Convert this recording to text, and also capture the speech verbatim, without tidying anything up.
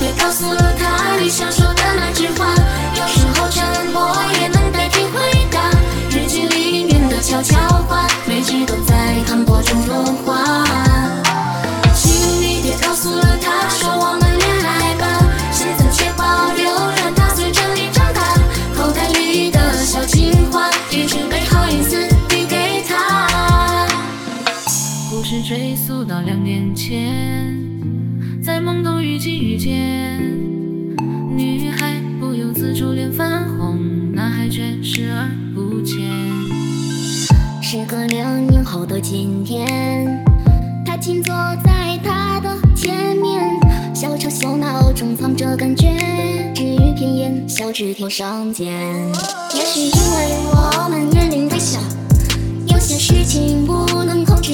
也告诉了他你想说的那句话。有时候沉默也能代替回答，日记里面的悄悄话，每句都在汤锅中融化。请你别告诉了他，说我们恋爱吧，现在却保留，让它随着你长大。口袋里的小情话，一直没好意思递给他。故事追溯到两年前，在懵懂雨季遇见女孩，不由自主脸泛红，男孩却视而不见。 时隔两年后的今天，他静坐在他的前面，小吵小闹中藏着感觉，只语片言，小纸条上见。也许因为我们年龄太小，有些事情不能控制，